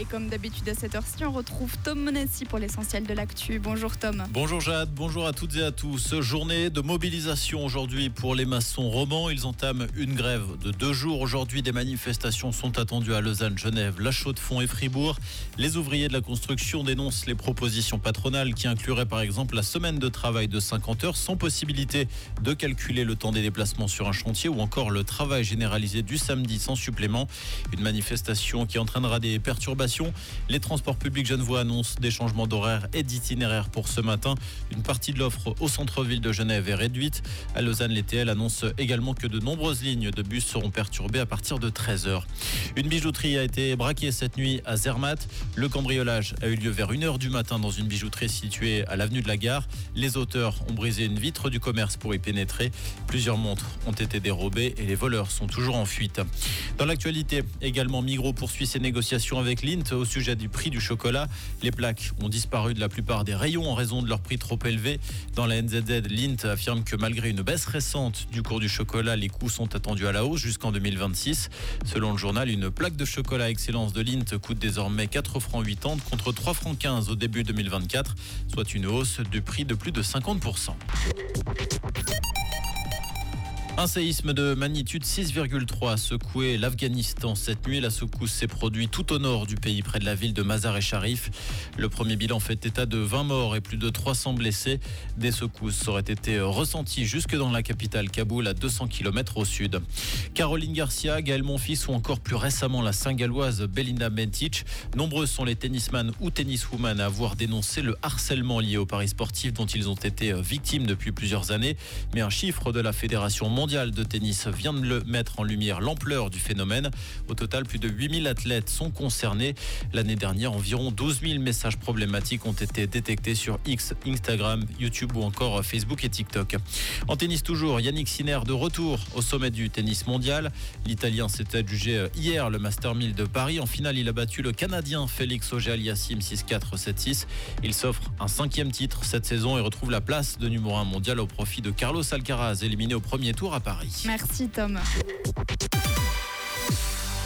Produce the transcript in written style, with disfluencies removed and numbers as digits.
Et comme d'habitude à cette heure-ci, on retrouve Tom Monassi pour l'essentiel de l'actu. Bonjour Tom. Bonjour Jade, bonjour à toutes et à tous. Journée de mobilisation aujourd'hui pour les maçons romans. Ils entament une grève de 2 jours. Aujourd'hui, des manifestations sont attendues à Lausanne, Genève, La Chaux-de-Fonds et Fribourg. Les ouvriers de la construction dénoncent les propositions patronales qui incluraient par exemple la semaine de travail de 50 heures sans possibilité de calculer le temps des déplacements sur un chantier ou encore le travail généralisé du samedi sans supplément. Une manifestation qui entraînera des perturbations. Les transports publics genevois annoncent des changements d'horaire et d'itinéraire pour ce matin. Une partie de l'offre au centre-ville de Genève est réduite. À Lausanne, les TL annoncent également que de nombreuses lignes de bus seront perturbées à partir de 13h. Une bijouterie a été braquée cette nuit à Zermatt. Le cambriolage a eu lieu vers 1h du matin dans une bijouterie située à l'avenue de la Gare. Les auteurs ont brisé une vitre du commerce pour y pénétrer. Plusieurs montres ont été dérobées et les voleurs sont toujours en fuite. Dans l'actualité, également, Migros poursuit ses négociations avec Lindt au sujet du prix du chocolat. Les plaques ont disparu de la plupart des rayons en raison de leur prix trop élevé. Dans la NZZ, Lindt affirme que malgré une baisse récente du cours du chocolat, les coûts sont attendus à la hausse jusqu'en 2026. Selon le journal, une plaque de chocolat Excellence de Lindt coûte désormais 4,80 francs contre 3,15 francs au début 2024, soit une hausse du prix de plus de 50%. Un séisme de magnitude 6,3 a secoué l'Afghanistan cette nuit. La secousse s'est produite tout au nord du pays, près de la ville de Mazar-e-Sharif. Le premier bilan fait état de 20 morts et plus de 300 blessés. Des secousses auraient été ressenties jusque dans la capitale Kaboul, à 200 km au sud. Caroline Garcia, Gaël Monfils ou encore plus récemment la Saint-Galloise Belinda Bencic. Nombreux sont les tennisman ou tenniswoman à avoir dénoncé le harcèlement lié aux paris sportifs dont ils ont été victimes depuis plusieurs années. Mais un chiffre de la Fédération mondiale de tennis vient de le mettre en lumière l'ampleur du phénomène. Au total, plus de 8000 athlètes sont concernés. L'année dernière, environ 12 000 messages problématiques ont été détectés sur X, Instagram, YouTube ou encore Facebook et TikTok. En tennis toujours, Yannick Sinner de retour au sommet du tennis mondial. L'Italien s'est adjugé hier le Master 1000 de Paris. En finale, il a battu le Canadien Félix Auger-Aliassime 6-4, 7-6. Il s'offre un 5e titre cette saison et retrouve la place de numéro 1 mondial au profit de Carlos Alcaraz, éliminé au premier tour à Paris. Merci Tom.